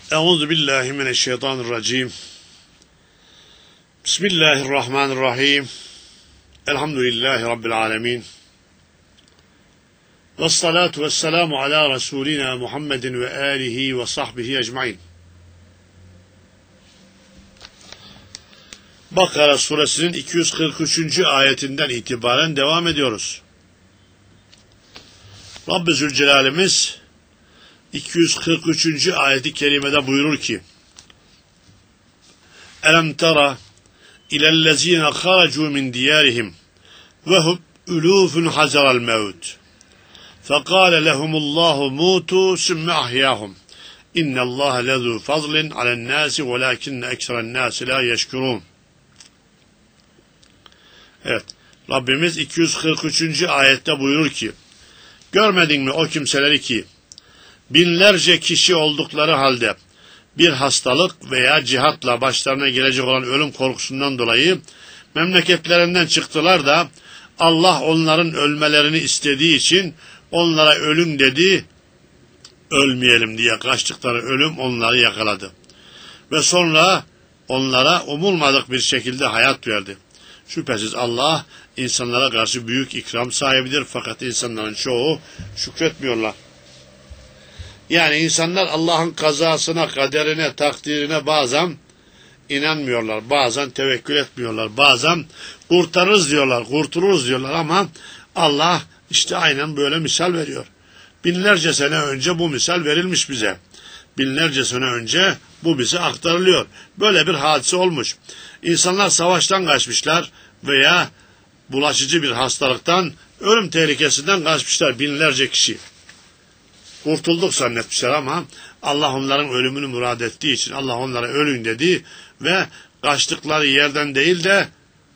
Euzu billahi mineşşeytanirracim. Bismillahirrahmanirrahim. Elhamdülillahi rabbil alamin. Ves salatu vesselamu ala Resulina Muhammedin ve alihi ve sahbihi ecmaîn. Bakara suresinin 243. ayetinden itibaren devam ediyoruz. Rabbi Zülcelal'imiz 243. ayeti kerimede buyurur ki: Elem tera ilellezine haracu min diyarihim ve hum ulufun hazaral mevt fekale lehumullahu mutu sümme ahyahum innallâhe lezû fazlin alennâsi velâkinne ekseren-nâsi lâ yeşkurûn. Evet, Rabbimiz 243. ayette buyurur ki: Görmedin mi o kimseleri ki binlerce kişi oldukları halde bir hastalık veya cihatla başlarına gelecek olan ölüm korkusundan dolayı memleketlerinden çıktılar da Allah onların ölmelerini istediği için onlara ölüm dedi, ölmeyelim diye kaçtıkları ölüm onları yakaladı. Ve sonra onlara umulmadık bir şekilde hayat verdi. Şüphesiz Allah insanlara karşı büyük ikram sahibidir, fakat insanların çoğu şükretmiyorlar. Yani insanlar Allah'ın kazasına, kaderine, takdirine bazen inanmıyorlar, bazen tevekkül etmiyorlar, bazen kurtarırız diyorlar, kurtuluruz diyorlar ama Allah işte aynen böyle misal veriyor. Binlerce sene önce bu misal verilmiş bize. Binlerce sene önce bu bize aktarılıyor. Böyle bir hadise olmuş. İnsanlar savaştan kaçmışlar veya bulaşıcı bir hastalıktan, ölüm tehlikesinden kaçmışlar binlerce kişi. Kurtulduk zannetmişler ama Allah onların ölümünü murad ettiği için Allah onlara ölün dedi ve kaçtıkları yerden değil de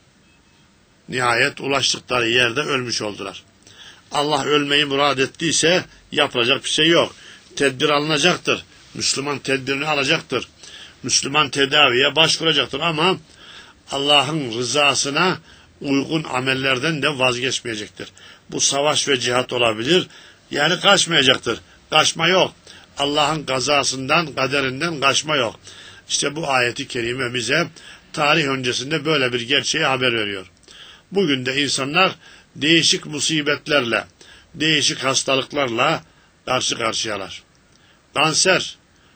nihayet ulaştıkları yerde ölmüş oldular. Allah ölmeyi murad ettiyse yapılacak bir şey yok. Tedbir alınacaktır. Müslüman tedbirini alacaktır. Müslüman tedaviye başvuracaktır ama Allah'ın rızasına uygun amellerden de vazgeçmeyecektir. Bu savaş ve cihat olabilir. Yani kaçmayacaktır. Kaçma yok. Allah'ın kazasından, kaderinden kaçma yok. İşte bu ayeti kerime bize tarih öncesinde böyle bir gerçeği haber veriyor. Bugün de insanlar değişik musibetlerle, değişik hastalıklarla karşı karşıyalar. Kanser,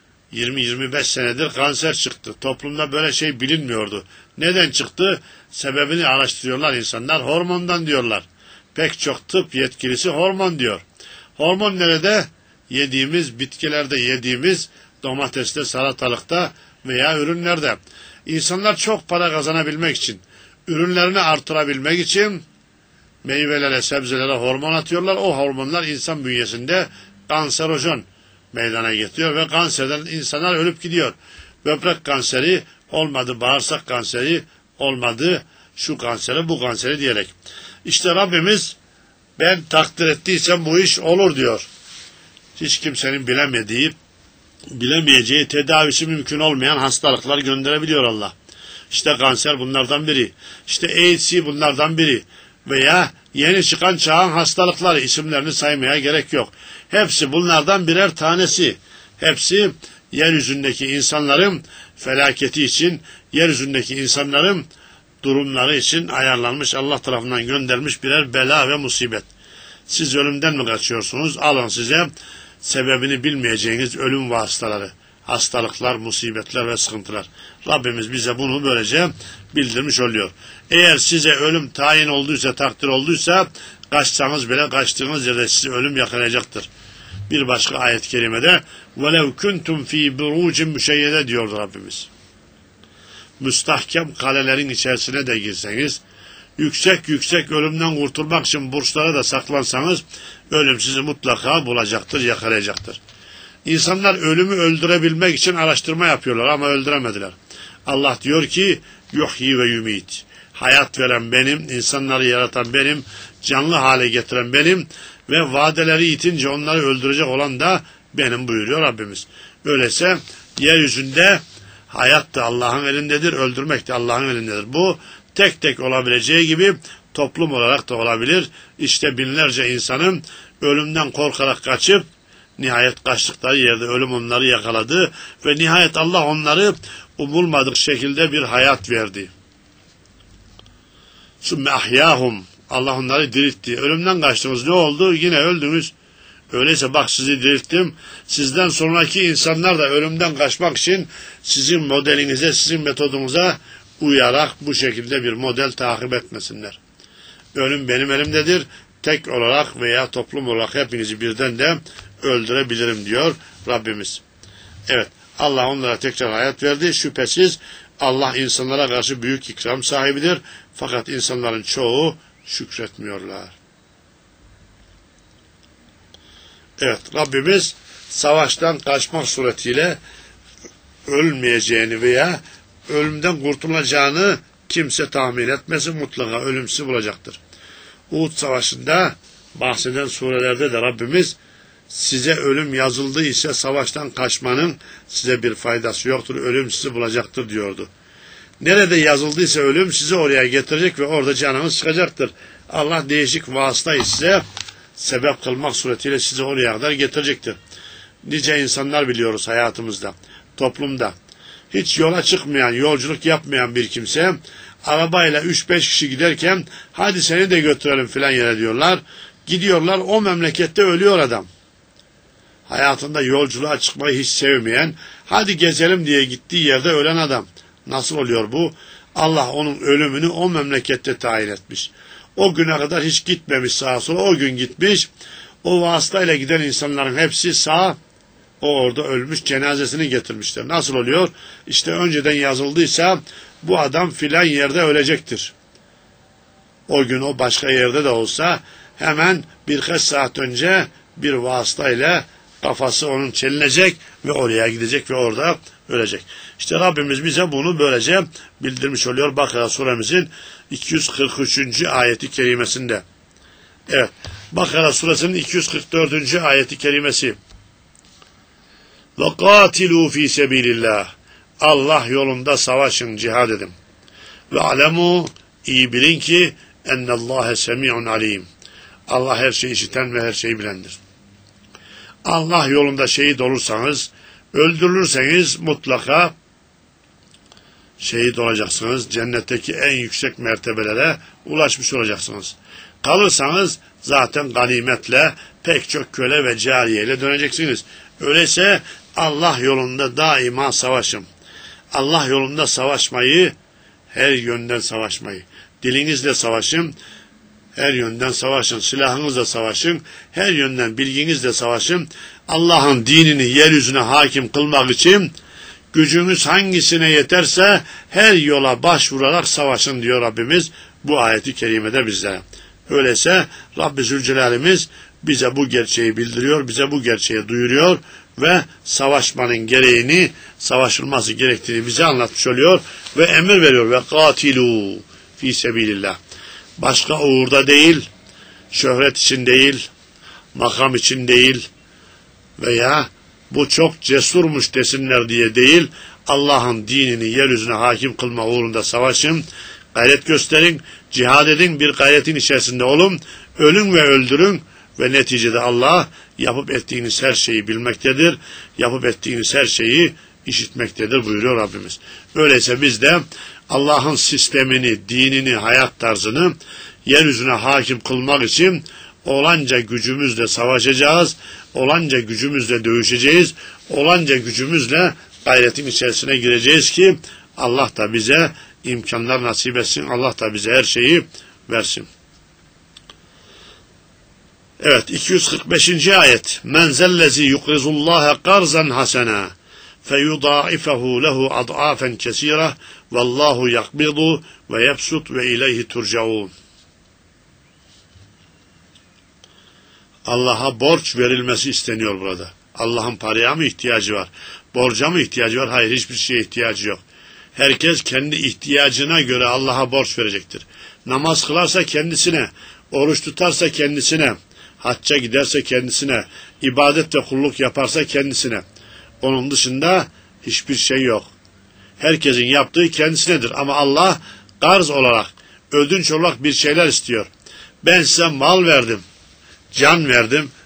20-25 senedir kanser çıktı. Toplumda böyle şey bilinmiyordu. Neden çıktı? Sebebini araştırıyorlar insanlar. Hormondan diyorlar. Pek çok tıp yetkilisi hormon diyor. Hormon nerede? Yediğimiz, bitkilerde yediğimiz domateste, salatalıkta veya ürünlerde. İnsanlar çok para kazanabilmek için, ürünlerini artırabilmek için meyvelere, sebzelere hormon atıyorlar. O hormonlar insan bünyesinde kanserojen meydana getiriyor ve kanserden insanlar ölüp gidiyor. Böbrek kanseri olmadı, bağırsak kanseri olmadı, şu kanseri, bu kanseri diyerek. İşte Rabbimiz ben takdir ettiysem bu iş olur diyor. Hiç kimsenin bilemeyeceği, tedavisi mümkün olmayan hastalıklar gönderebiliyor Allah. İşte kanser bunlardan biri. İşte AIDS bunlardan biri. Veya yeni çıkan çağın hastalıkları, isimlerini saymaya gerek yok. Hepsi bunlardan birer tanesi. Hepsi yeryüzündeki insanların felaketi için, yeryüzündeki insanların durumları için ayarlanmış, Allah tarafından gönderilmiş birer bela ve musibet. Siz ölümden mi kaçıyorsunuz? Alın size sebebini bilmeyeceğiniz ölüm vasıtaları, hastalıklar, musibetler ve sıkıntılar. Rabbimiz bize bunu böylece bildirmiş oluyor. Eğer size ölüm tayin olduysa, takdir olduysa, kaçsanız bile kaçtığınız yerde sizi ölüm yakalayacaktır. Bir başka ayet-i kerimede وَلَوْ كُنْتُمْ ف۪ي بُرُوجٍ مُشَيَّدَ diyor Rabbimiz. Müstahkem kalelerin içerisine de girseniz, yüksek ölümden kurtulmak için burçlara da saklansanız, ölüm sizi mutlaka bulacaktır, yakalayacaktır. İnsanlar ölümü öldürebilmek için araştırma yapıyorlar ama öldüremediler. Allah diyor ki, yuhyi ve yumit. Hayat veren benim, insanları yaratan benim, canlı hale getiren benim ve vadeleri itince onları öldürecek olan da benim buyuruyor Rabbimiz. Öyleyse yeryüzünde hayat da Allah'ın elindedir, öldürmek de Allah'ın elindedir. Bu tek tek olabileceği gibi toplum olarak da olabilir. İşte binlerce insanın ölümden korkarak kaçıp Nihayet kaçtıkları yerde ölüm onları yakaladı ve nihayet Allah onları umulmadık şekilde bir hayat verdi. Sümme ahyahum. Allah onları diriltti. Ölümden kaçtınız. Ne oldu? Yine öldünüz. Öyleyse bak sizi dirilttim. Sizden sonraki insanlar da ölümden kaçmak için sizin modelinize, sizin metodunuza uyarak bu şekilde bir model takip etmesinler. Ölüm benim elimdedir. Tek olarak veya toplum olarak hepinizi birden de öldürebilirim diyor Rabbimiz. Evet, Allah onlara tekrar hayat verdi. Şüphesiz Allah insanlara karşı büyük ikram sahibidir. Fakat insanların çoğu şükretmiyorlar. Evet, Rabbimiz savaştan kaçmak suretiyle ölmeyeceğini veya ölümden kurtulacağını kimse tahmin etmesin, mutlaka ölümsüz bulacaktır. Uhud Savaşı'nda bahseden surelerde de Rabbimiz size ölüm yazıldı ise savaştan kaçmanın size bir faydası yoktur, ölüm sizi bulacaktır diyordu. Nerede yazıldıysa ölüm sizi oraya getirecek ve orada canınız çıkacaktır. Allah değişik vasıtayı size sebep kılmak suretiyle sizi oraya kadar getirecektir. Nice insanlar biliyoruz hayatımızda, toplumda. Hiç yola çıkmayan, yolculuk yapmayan bir kimse arabayla 3-5 kişi giderken hadi seni de götürelim filan yere diyorlar. Gidiyorlar, o memlekette ölüyor adam. Hayatında yolculuğa çıkmayı hiç sevmeyen, hadi gezelim diye gittiği yerde ölen adam. Nasıl oluyor bu? Allah onun ölümünü o memlekette tayin etmiş. O güne kadar hiç gitmemiş sağa sola, o gün gitmiş. O vasıtayla giden insanların hepsi sağ, o orada ölmüş, cenazesini getirmişler. Nasıl oluyor? İşte önceden yazıldıysa bu adam filan yerde ölecektir. O gün o başka yerde de olsa hemen birkaç saat önce bir vasıtayla kafası onun çelinecek ve oraya gidecek ve orada ölecek. İşte Rabbimiz bize bunu böylece bildirmiş oluyor Bakara suremizin 243. ayeti kerimesinde. Evet, Bakara suresinin 244. ayeti kerimesi. وَقَاتِلُوا ف۪ي سَب۪يلِ اللّٰهِ Allah yolunda savaşın, cihad edin. وَعَلَمُوا iyi bilin ki ennallâhe semî'un alîm. Allah her şeyi işiten ve her şeyi bilendir. Allah yolunda şehit olursanız, öldürülürseniz mutlaka şehit olacaksınız. Cennetteki en yüksek mertebelere ulaşmış olacaksınız. Kalırsanız zaten ganimetle pek çok köle ve cariyeyle döneceksiniz. Öyleyse Allah yolunda daima savaşın. Allah yolunda savaşmayı, her yönden savaşmayı. Dilinizle savaşın, her yönden savaşın. Silahınızla savaşın, her yönden bilginizle savaşın. Allah'ın dinini yeryüzüne hakim kılmak için gücünüz hangisine yeterse her yola başvurarak savaşın diyor Rabbimiz bu ayeti kerimede bizlere. Öyleyse Rabbi Zülcelal'imiz bize bu gerçeği bildiriyor, bize bu gerçeği duyuruyor ve savaşmanın gereğini, savaşılması gerektiğini bize anlatmış oluyor ve emir veriyor. Ve katilu fi sebilillah. Başka uğurda değil, şöhret için değil, makam için değil veya bu çok cesurmuş desinler diye değil, Allah'ın dinini yeryüzüne hakim kılma uğrunda savaşın, gayret gösterin, cihad edin, bir gayretin içerisinde olun, ölün ve öldürün ve neticede Allah yapıp ettiğiniz her şeyi bilmektedir, yapıp ettiğiniz her şeyi işitmektedir buyuruyor Rabbimiz. Öyleyse biz de Allah'ın sistemini, dinini, hayat tarzını yeryüzüne hakim kılmak için olanca gücümüzle savaşacağız, olanca gücümüzle dövüşeceğiz, olanca gücümüzle gayretin içerisine gireceğiz ki Allah da bize imkanlar nasip etsin, Allah da bize her şeyi versin. Evet, 245. ayet. Men zellezi yukrizullaha karzan hasena feyudaifahu lehu ad'afen kesira vallahu yakbidu ve yebsut ve ileyhi turcaun. Allah'a borç verilmesi isteniyor burada. Allah'ın paraya mı ihtiyacı var? Borca mı ihtiyacı var? Hayır, hiçbir şeye ihtiyacı yok. Herkes kendi ihtiyacına göre Allah'a borç verecektir. Namaz kılarsa kendisine, oruç tutarsa kendisine, hacca giderse kendisine, ibadet ve kulluk yaparsa kendisine. Onun dışında hiçbir şey yok. Herkesin yaptığı kendisinedir. Ama Allah garz olarak, ödünç olarak bir şeyler istiyor. Ben size mal verdim, can verdim,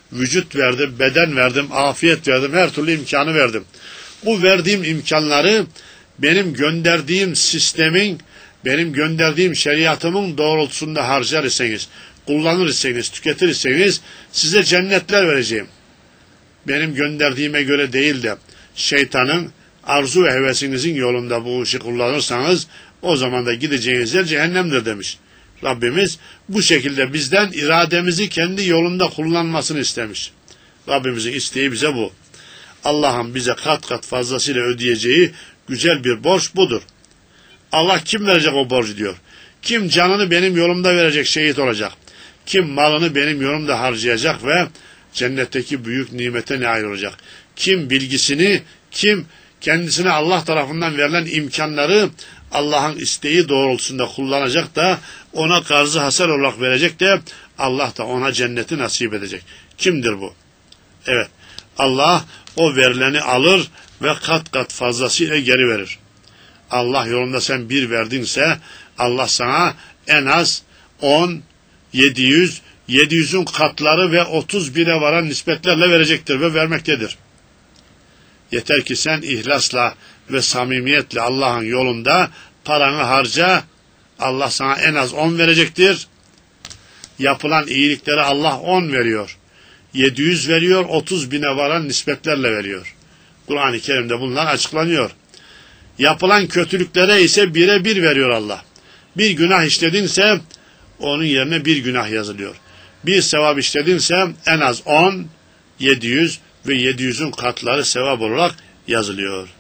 vücut verdim, beden verdim, afiyet verdim, her türlü imkanı verdim. Bu verdiğim imkanları benim gönderdiğim sistemin, benim gönderdiğim şeriatımın doğrultusunda harcar iseniz, kullanır iseniz, tüketir iseniz size cennetler vereceğim. Benim gönderdiğime göre değil de şeytanın arzu ve hevesinizin yolunda bu işi kullanırsanız o zaman da gideceğiniz yer cehennemdir demiş. Rabbimiz bu şekilde bizden irademizi kendi yolunda kullanmasını istemiş. Rabbimizin isteği bize bu. Allah'ın bize kat kat fazlasıyla ödeyeceği güzel bir borç budur. Allah kim verecek o borcu diyor. Kim canını benim yolumda verecek, şehit olacak. Kim malını benim yolumda harcayacak ve cennetteki büyük nimete nail olacak. Kim bilgisini, kim kendisine Allah tarafından verilen imkanları Allah'ın isteği doğrultusunda kullanacak da ona karzı hasar olarak verecek de Allah da ona cenneti nasip edecek. Kimdir bu? Evet, Allah o verileni alır ve kat kat fazlasıyla geri verir. Allah yolunda sen bir verdinse Allah sana en az 10, 700, 700'ün katları ve 30 bine varan nispetlerle verecektir ve vermektedir. Yeter ki sen ihlasla ve samimiyetle Allah'ın yolunda paranı harca, Allah sana en az 10 verecektir. Yapılan iyiliklere Allah 10 veriyor. 700 veriyor, 30 bine varan nispetlerle veriyor. Kur'an-ı Kerim'de bunlar açıklanıyor. Yapılan kötülüklere ise birebir veriyor Allah. Bir günah işledinse onun yerine bir günah yazılıyor. Bir sevap işledinse en az 10, 700 ve 700'ün katları sevap olarak yazılıyor.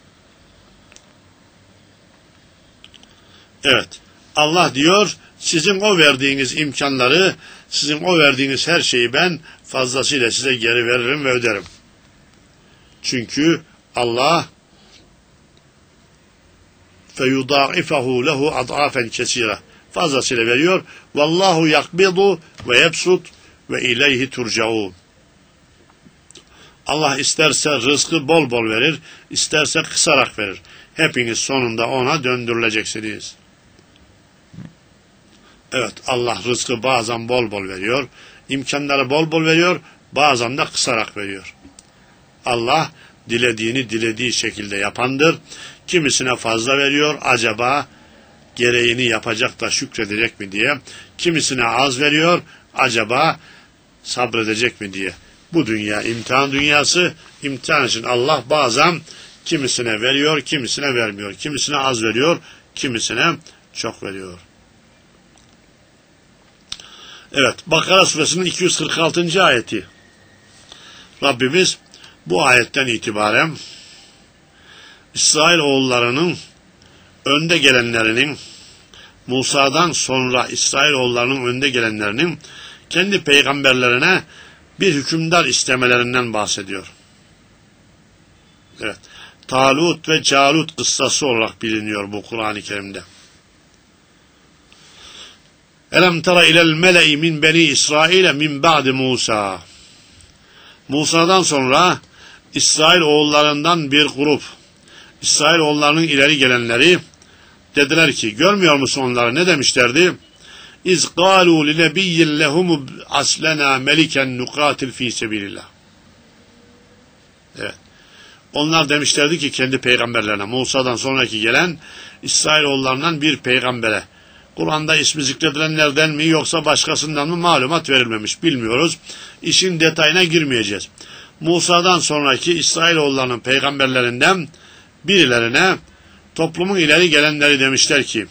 Evet, Allah diyor, sizin o verdiğiniz imkanları, sizin o verdiğiniz her şeyi ben fazlasıyla size geri veririm ve öderim. Çünkü Allah فَيُضَاعِفَهُ لَهُ أَضْعَافًا كَثِيرًا fazlasıyla veriyor. Vallahu yakbidu ve yebsut ve ileyhi turcaun. Allah isterse rızkı bol bol verir, isterse kısarak verir. Hepiniz sonunda ona döndürüleceksiniz. Evet, Allah rızkı bazen bol bol veriyor, imkanları bol bol veriyor, bazen de kısarak veriyor. Allah dilediğini dilediği şekilde yapandır. Kimisine fazla veriyor, acaba gereğini yapacak da şükredecek mi diye. Kimisine az veriyor, acaba sabredecek mi diye. Bu dünya imtihan dünyası. İmtihan için Allah bazen kimisine veriyor, kimisine vermiyor. Kimisine az veriyor, kimisine çok veriyor. Evet, Bakara suresinin 246. ayeti. Rabbimiz bu ayetten itibaren İsrail oğullarının önde gelenlerinin, Musa'dan sonra İsrailoğullarının önde gelenlerinin kendi peygamberlerine bir hükümdar istemelerinden bahsediyor. Evet, Talut ve Calut kıssası olarak biliniyor bu Kur'an-ı Kerim'de. Elem tara ilel mele'i min beni İsrail'e min ba'di Musa. Musa'dan sonra İsrail oğullarından bir grup, İsrail oğullarının ileri gelenleri dediler ki, görmüyor musun onları? Ne demişlerdi? İz قَالُوا لِنَبِيِّنْ لَهُمُ أَسْلَنَا مَلِكًا نُقَاتِلْ ف۪ي سَب۪يلِ. Evet. Onlar demişlerdi ki kendi peygamberlerine, Musa'dan sonraki gelen İsrailoğullarından bir peygambere, Kur'an'da ismi zikredilenlerden mi yoksa başkasından mı malumat verilmemiş, bilmiyoruz. İşin detayına girmeyeceğiz. Musa'dan sonraki İsrailoğullarının peygamberlerinden birilerine toplumun ileri gelenleri demişler ki,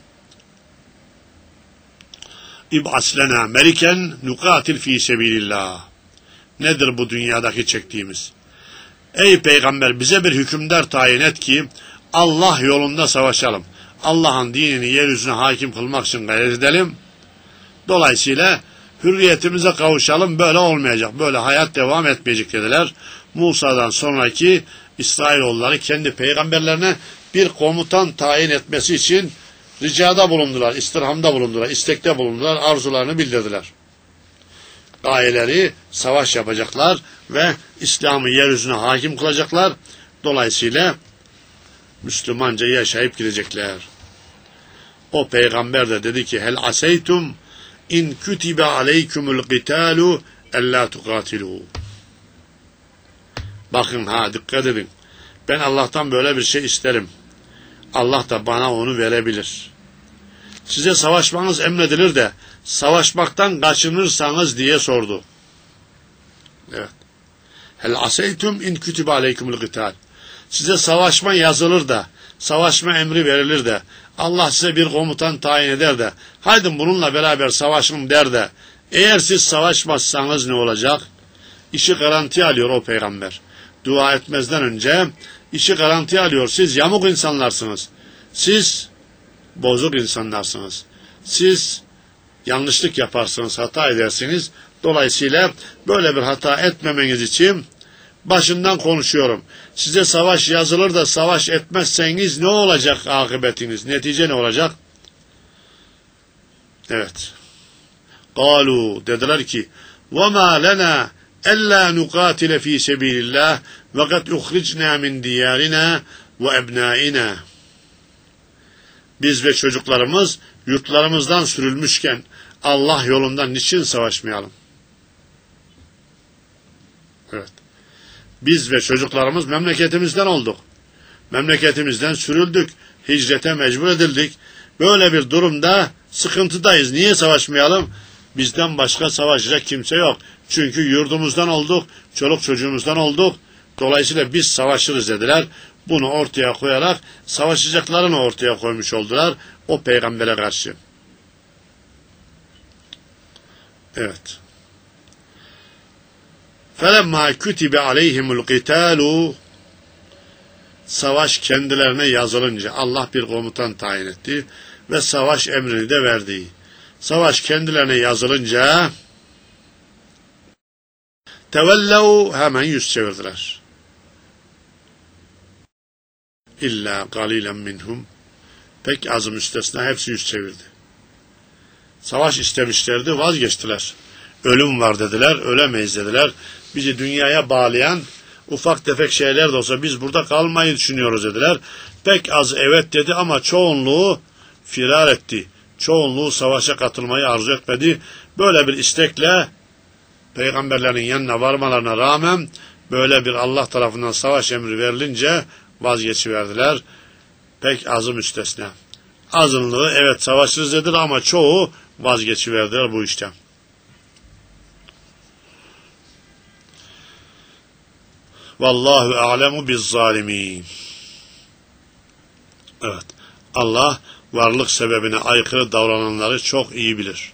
İb'as lena meliken nukatil fi sebilillah. Nedir bu dünyadaki çektiğimiz? Ey peygamber, bize bir hükümdar tayin et ki Allah yolunda savaşalım. Allah'ın dinini yeryüzüne hakim kılmak için gayret edelim. Dolayısıyla hürriyetimize kavuşalım. Böyle olmayacak. Böyle hayat devam etmeyecek dediler. Musa'dan sonraki İsrailoğulları kendi peygamberlerine bir komutan tayin etmesi için ricada bulundular, istirhamda bulundular, istekte bulundular, arzularını bildirdiler. Gayeleri savaş yapacaklar ve İslam'ı yeryüzüne hakim kılacaklar. Dolayısıyla Müslümanca yaşayıp gidecekler. O peygamber de dedi ki, hel aseytum in kütibe aleykumul qitalu ellâ tukâtilû. Bakın dikkat edin. Ben Allah'tan böyle bir şey isterim. Allah da bana onu verebilir. Size savaşmanız emredilir de savaşmaktan kaçınırsanız diye sordu. Evet. Hel aseytum in kütübe aleykumul gıtal. Size savaşma yazılır da, savaşma emri verilir de, Allah size bir komutan tayin eder de, haydi bununla beraber savaşın der de, eğer siz savaşmazsanız ne olacak? İşi garanti alıyor o peygamber. Dua etmezden önce işi garanti alıyor. Siz yamuk insanlarsınız. Siz bozuk insanlarsınız. Siz yanlışlık yaparsınız, hata edersiniz. Dolayısıyla böyle bir hata etmemeniz için başından konuşuyorum. Size savaş yazılır da savaş etmezseniz ne olacak akıbetiniz? Netice ne olacak? Evet. Kalu dediler ki وَمَا لَنَا أَلَّا نُقَاتِلَ ف۪ي سَب۪يلِ اللّٰهِ وَقَدْ اُخْرِجْنَا مِنْ دِيَارِنَا وَاَبْنَائِنَا. Biz ve çocuklarımız yurtlarımızdan sürülmüşken Allah yolundan niçin savaşmayalım? Evet. Biz ve çocuklarımız memleketimizden olduk. Memleketimizden sürüldük. Hicrete mecbur edildik. Böyle bir durumda sıkıntıdayız. Niye savaşmayalım? Bizden başka savaşacak kimse yok. Çünkü yurdumuzdan olduk, çoluk çocuğumuzdan olduk. Dolayısıyla biz savaşırız dediler. Bunu ortaya koyarak savaşacaklarını ortaya koymuş oldular o peygambere karşı. Evet. فَلَمَّا كُتِبَ عَلَيْهِمُ الْقِتَالُ. Savaş kendilerine yazılınca Allah bir komutan tayin etti ve savaş emrini de verdi. Savaş kendilerine yazılınca tevellev, hemen yüz çevirdiler. İlla galilen minhum, pek azı müstesna hepsi yüz çevirdi. Savaş istemişlerdi, vazgeçtiler. Ölüm var dediler, ölemeyiz dediler. Bizi dünyaya bağlayan ufak tefek şeyler de olsa biz burada kalmayı düşünüyoruz dediler. Pek az evet dedi ama çoğunluğu firar etti. Çoğunluğu savaşa katılmayı arzu etmedi. Böyle bir istekle peygamberlerin yanına varmalarına rağmen böyle bir Allah tarafından savaş emri verilince vazgeçiverdiler. Pek azı müstesna. Azınlığı evet savaşırız dediler ama çoğu vazgeçiverdiler bu işten. Vallahu a'lemu biz zalimin. Evet. Allah varlık sebebine aykırı davrananları çok iyi bilir.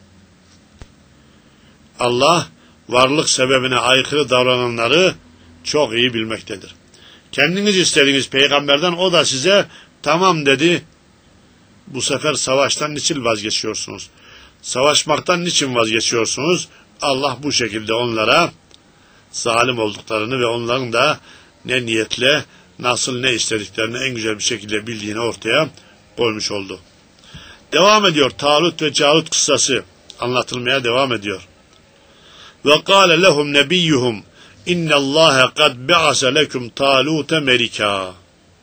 Allah varlık sebebine aykırı davrananları çok iyi bilmektedir. Kendiniz istediğiniz peygamberden o da size tamam dedi. Bu sefer savaştan niçin vazgeçiyorsunuz? Savaşmaktan niçin vazgeçiyorsunuz? Allah bu şekilde onlara zalim olduklarını ve onların da ne niyetle, nasıl ne istediklerini en güzel bir şekilde bildiğini ortaya koymuş oldu. Devam ediyor. Talut ve Calut kıssası anlatılmaya devam ediyor. Ve kâle lehum nebiyyuhum innallâhe kad be'ase lekum Talute melika.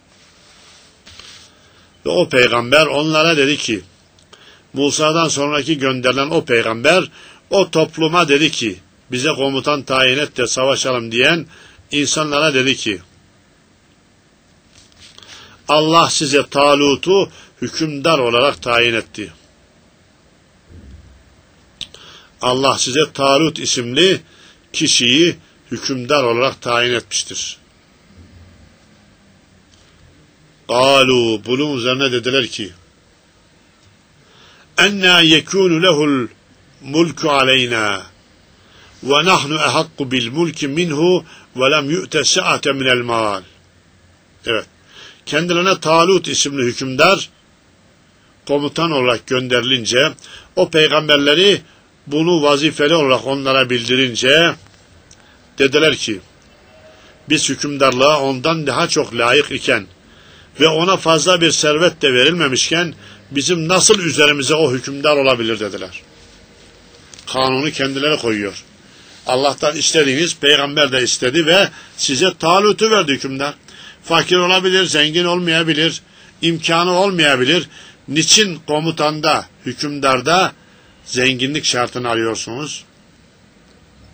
Ve o peygamber onlara dedi ki, Musa'dan sonraki gönderilen o peygamber o topluma dedi ki, bize komutan tayin et de savaşalım diyen insanlara dedi ki, Allah size Talut'u hükümdar olarak tayin etti. Allah size Talut isimli kişiyi hükümdar olarak tayin etmiştir. Kalu, bunun üzerine dediler ki, enna yekunu lehul mulku aleyna ve nahnu ehakku bil mulki minhu ve lem yu'te sa'ate minel mal. Evet. Kendilerine Talut isimli hükümdar komutan olarak gönderilince o peygamberleri bunu vazifeli olarak onlara bildirince dediler ki biz hükümdarlığa ondan daha çok layık iken ve ona fazla bir servet de verilmemişken bizim nasıl üzerimize o hükümdar olabilir dediler. Kanunu kendileri koyuyor. Allah'tan istediğiniz peygamber de istedi ve size Talut'u verdi hükümdar. Fakir olabilir, zengin olmayabilir, imkanı olmayabilir. Niçin komutanda, hükümdarda zenginlik şartını arıyorsunuz?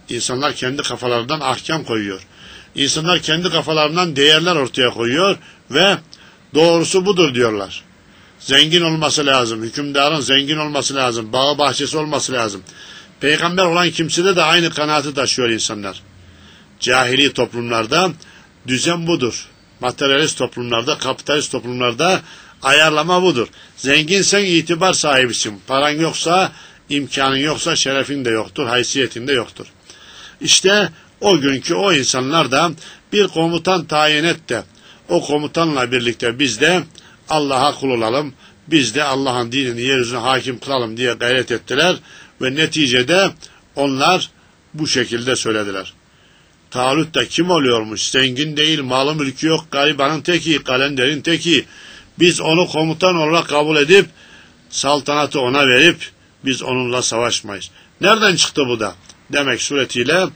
İnsanlar kendi kafalarından ahkam koyuyor. İnsanlar kendi kafalarından değerler ortaya koyuyor ve doğrusu budur diyorlar. Zengin olması lazım, hükümdarın zengin olması lazım, bağı bahçesi olması lazım. Peygamber olan kimsede de aynı kanaati taşıyor insanlar. Cahili toplumlarda düzen budur. Materyalist toplumlarda, kapitalist toplumlarda ayarlama budur. Zenginsen itibar sahibisin. Paran yoksa, imkanın yoksa şerefin de yoktur, haysiyetin de yoktur. İşte o günkü o insanlar da bir komutan tayin et de o komutanla birlikte biz de Allah'a kul olalım, biz de Allah'ın dinini yeryüzüne hakim kılalım diye gayret ettiler ve neticede onlar bu şekilde söylediler. Talut da kim oluyormuş? Zengin değil, malı mülkü yok, garibanın teki, kalenderin teki. Biz onu komutan olarak kabul edip saltanatı ona verip biz onunla savaşmayız. Nereden çıktı bu da? Demek suretiyle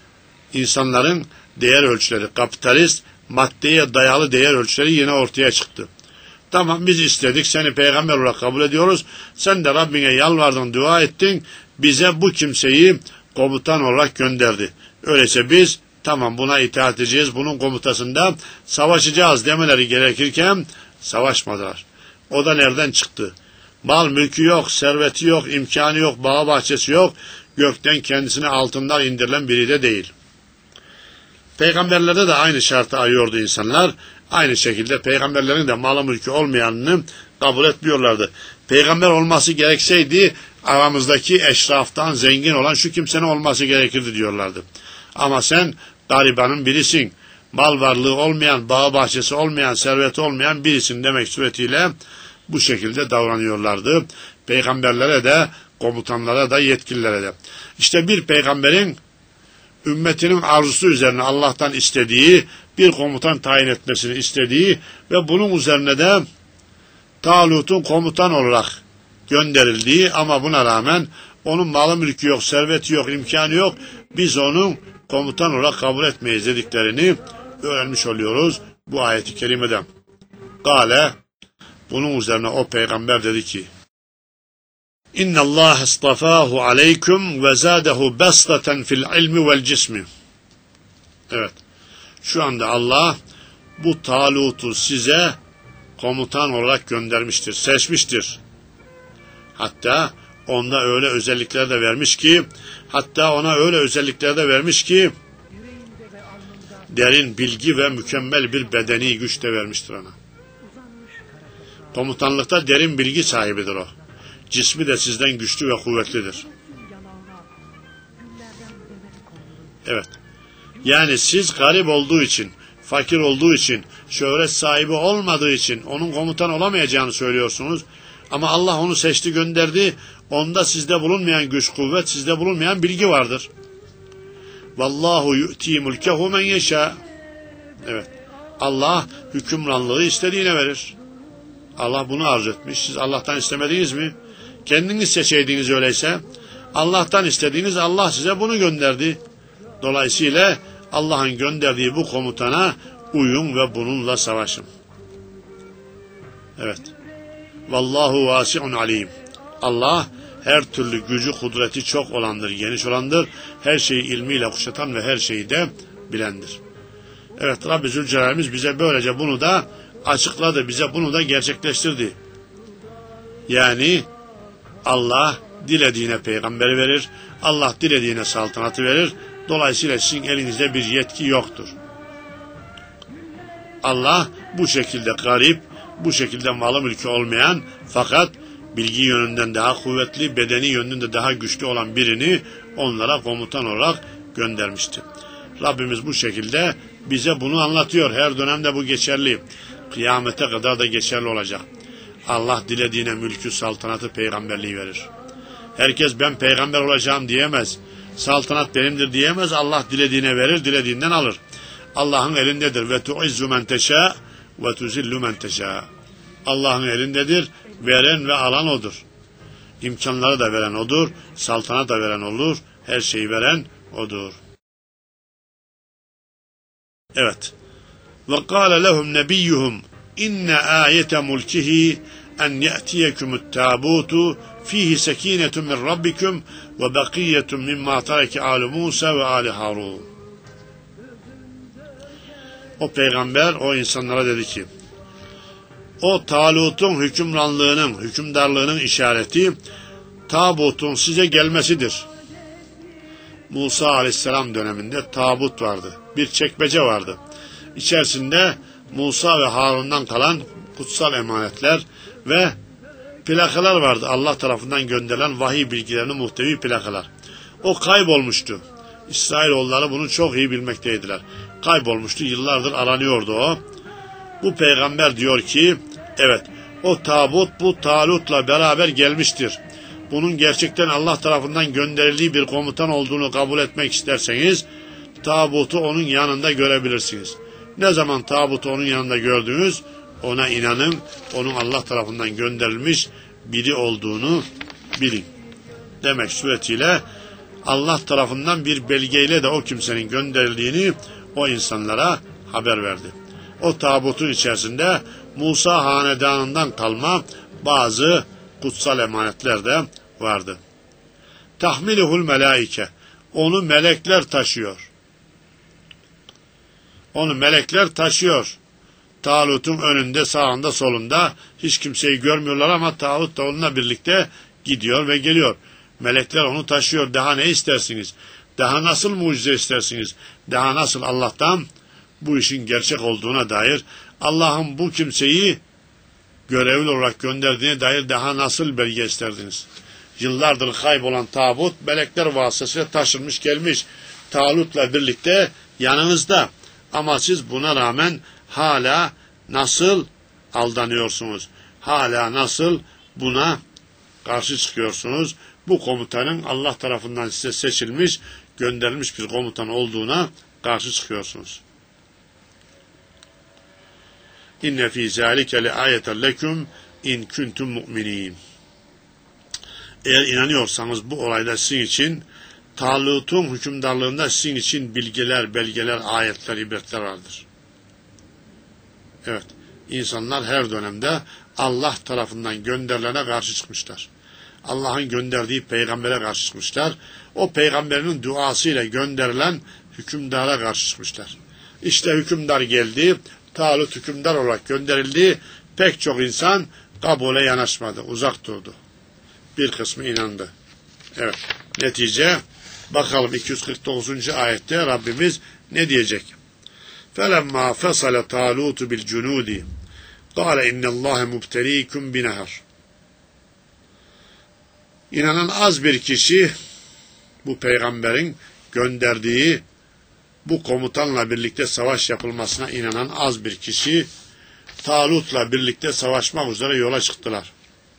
insanların değer ölçüleri, kapitalist, maddeye dayalı değer ölçüleri yine ortaya çıktı. Tamam, biz istedik, seni peygamber olarak kabul ediyoruz. Sen de Rabbine yalvardın, dua ettin. Bize bu kimseyi komutan olarak gönderdi. Öyleyse biz tamam buna itaat edeceğiz, bunun komutasında savaşacağız demeleri gerekirken savaşmadılar. O da nereden çıktı? Mal mülkü yok, serveti yok, imkanı yok, bağı bahçesi yok. Gökten kendisine altından indirilen biri de değil. Peygamberlerde de aynı şartı arıyordu insanlar. Aynı şekilde peygamberlerin de malı mülkü olmayanını kabul etmiyorlardı. Peygamber olması gerekseydi aramızdaki eşraftan zengin olan şu kimsenin olması gerekirdi diyorlardı. Ama sen garibanın birisin. Mal varlığı olmayan, bağ bahçesi olmayan, serveti olmayan birisin demek suretiyle bu şekilde davranıyorlardı. Peygamberlere de, komutanlara da, yetkililere de. İşte bir peygamberin ümmetinin arzusu üzerine Allah'tan istediği, bir komutan tayin etmesini istediği ve bunun üzerine de Talut'un komutan olarak gönderildiği ama buna rağmen onun malı mülkü yok, serveti yok, imkanı yok, biz onu komutan olarak kabul etmeyiz dediklerini öğrenmiş oluyoruz bu ayet-i kerimeden. Kale, bunun üzerine o peygamber dedi ki, İnna Allah istafahu aleykum ve zadehu baslatan fil ilmi vel cismi. Evet. Şu anda Allah bu Talut'u size komutan olarak göndermiştir, seçmiştir. Hatta onda öyle özellikler de vermiş ki, derin bilgi ve mükemmel bir bedeni güç de vermiştir ona. Komutanlıkta derin bilgi sahibidir o. Cismi de sizden güçlü ve kuvvetlidir. Evet. Yani siz garip olduğu için, fakir olduğu için, şöhret sahibi olmadığı için onun komutan olamayacağını söylüyorsunuz. Ama Allah onu seçti, gönderdi. Onda sizde bulunmayan güç, kuvvet, sizde bulunmayan bilgi vardır. Vallahu yu'ti mulkehu men yeşâ. Evet. Allah hükümranlığı istediğine verir. Allah bunu arzu etmiş. Siz Allah'tan istemediniz mi? Kendiniz seçeydiniz öyleyse. Allah'tan istediğiniz, Allah size bunu gönderdi. Dolayısıyla Allah'ın gönderdiği bu komutana uyun ve bununla savaşın. Evet. Vallahu vasi'un alim. Allah her türlü gücü, kudreti çok olandır, geniş olandır. Her şeyi ilmiyle kuşatan ve her şeyi de bilendir. Evet, Rabbi Zülcelal'imiz bize böylece bunu da açıkladı, bize bunu da gerçekleştirdi. Yani Allah dilediğine peygamberi verir, Allah dilediğine saltanatı verir. Dolayısıyla sizin elinizde bir yetki yoktur. Allah bu şekilde garip, bu şekilde malı mülkü olmayan fakat bilgi yönünden daha kuvvetli, bedeni yönünde daha güçlü olan birini onlara komutan olarak göndermişti. Rabbimiz bu şekilde bize bunu anlatıyor. Her dönemde bu geçerli. Kıyamete kadar da geçerli olacak. Allah dilediğine mülkü, saltanatı, peygamberliği verir. Herkes ben peygamber olacağım diyemez. Saltanat benimdir diyemez. Allah dilediğine verir, dilediğinden alır. Allah'ın elindedir. Ve tu'izzu men teşâ ve tuzillu men teşâ. Allah'ın elindedir. Veren ve alan odur. İmkanları da veren odur. Saltanat da veren olur. Her şeyi veren odur. Evet. Ve kâle lehum nebiyyuhum inne âyete mulkihi en ye'tiyekumut tâbûtu fihi sekînetun min rabbikum ve bakiyetun mimma tereke âlu Musa ve âli Harun. O peygamber o insanlara dedi ki, o Talut'un hükümdarlığının işareti tabutun size gelmesidir. Musa aleyhisselam döneminde tabut vardı. Bir çekmece vardı. İçerisinde Musa ve Harun'dan kalan kutsal emanetler ve plakalar vardı. Allah tarafından gönderilen vahiy bilgilerini muhtevi plakalar. O kaybolmuştu. İsrailoğulları bunu çok iyi bilmekteydiler. Kaybolmuştu. Yıllardır aranıyordu o. Bu peygamber diyor ki, evet, o tabut bu Talut'la beraber gelmiştir. Bunun gerçekten Allah tarafından gönderildiği bir komutan olduğunu kabul etmek isterseniz, tabutu onun yanında görebilirsiniz. Ne zaman tabutu onun yanında gördünüz, ona inanın, onun Allah tarafından gönderilmiş biri olduğunu bilin. Demek suretiyle Allah tarafından bir belgeyle de o kimsenin gönderildiğini o insanlara haber verdi. O tabutun içerisinde Musa hanedanından kalma bazı kutsal emanetler de vardı. Tahmiluhul melaike. Onu melekler taşıyor. Onu melekler taşıyor. Talut'un önünde, sağında, solunda hiç kimseyi görmüyorlar ama Talut da onunla birlikte gidiyor ve geliyor. Melekler onu taşıyor. Daha ne istersiniz? Daha nasıl mucize istersiniz? Daha nasıl Allah'tan bu işin gerçek olduğuna dair, Allah'ın bu kimseyi görevli olarak gönderdiğine dair daha nasıl belge isterdiniz? Yıllardır kaybolan tabut melekler vasıtasıyla taşınmış gelmiş. Talut'la birlikte yanınızda. Ama siz buna rağmen hala nasıl aldanıyorsunuz? Hala nasıl buna karşı çıkıyorsunuz? Bu komutanın Allah tarafından size seçilmiş, gönderilmiş bir komutan olduğuna karşı çıkıyorsunuz. İnne fî zâlike le âyeten leküm in kuntum mu'minîn. Eğer inanıyorsanız bu olayda sizin için, Talut'un hükümdarlığında sizin için bilgiler, belgeler, ayetler, ibretler vardır. Evet, insanlar her dönemde Allah tarafından gönderilene karşı çıkmışlar. Allah'ın gönderdiği peygambere karşı çıkmışlar. O peygamberin duasıyla gönderilen hükümdara karşı çıkmışlar. İşte hükümdar geldi, Talut hükümdar olarak gönderildi. Pek çok insan kabule yanaşmadı, uzak durdu. Bir kısmı inandı. Evet, netice bakalım 249. ayette Rabbimiz ne diyecek? فَلَمَّا فَصَلَ طَالُوتُ بِالْجُنُودِ قَالَ اِنَّ اللّٰهَ مُبْتَل۪يكُمْ بِنَهَرٍ. İnanan az bir kişi, bu peygamberin gönderdiği bu komutanla birlikte savaş yapılmasına inanan az bir kişi, Talut'la birlikte savaşmak üzere yola çıktılar.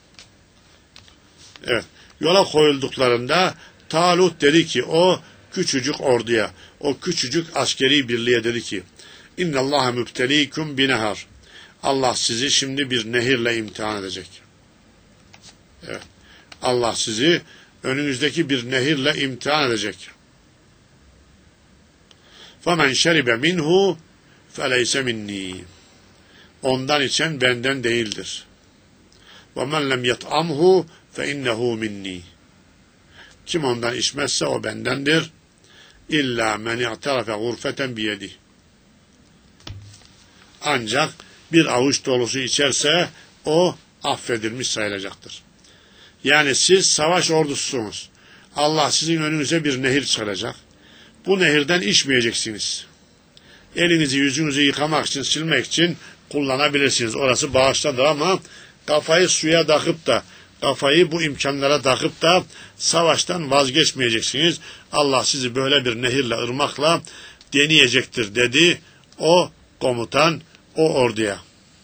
Evet, yola koyulduklarında Talut dedi ki o küçücük orduya, o küçücük askeri birliğe dedi ki, İnna Allaha mübtelikum binehar. Allah sizi şimdi bir nehirle imtihan edecek. Evet, Allah sizi önünüzdeki bir nehirle imtihan edecek. فَمَنْ شَرِبَ مِنْهُ فَلَيْسَ مِنِّي. Ondan içen benden değildir. وَمَنْ لَمْ يَطْعَمْهُ فَاِنَّهُ مِنِّي. Kim ondan içmezse o bendendir. İlla men i'terafe gurfeten biyedi. Ancak bir avuç dolusu içerse o affedilmiş sayılacaktır. Yani siz savaş ordususunuz. Allah sizin önünüze bir nehir çıkaracak. Bu nehirden içmeyeceksiniz. Elinizi yüzünüzü yıkamak için, silmek için kullanabilirsiniz. Orası bağışladır ama kafayı suya takıp da, kafayı bu imkanlara takıp da savaştan vazgeçmeyeceksiniz. Allah sizi böyle bir nehirle, ırmakla deneyecektir dedi o komutan o orduya.